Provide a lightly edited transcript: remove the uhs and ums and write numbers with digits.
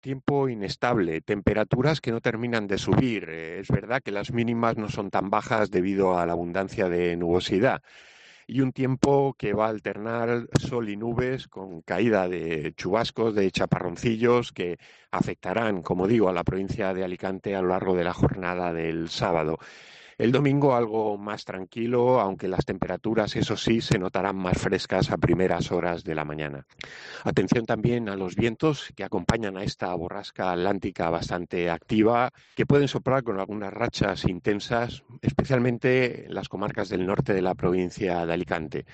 tiempo inestable, temperaturas que no terminan de subir. Es verdad que las mínimas no son tan bajas debido a la abundancia de nubosidad y un tiempo que va a alternar sol y nubes con caída de chubascos, de chaparroncillos que afectarán, como digo, a la provincia de Alicante a lo largo de la jornada del sábado. El domingo algo más tranquilo, aunque las temperaturas, eso sí, se notarán más frescas a primeras horas de la mañana. Atención también a los vientos que acompañan a esta borrasca atlántica bastante activa, que pueden soplar con algunas rachas intensas, especialmente en las comarcas del norte de la provincia de Alicante.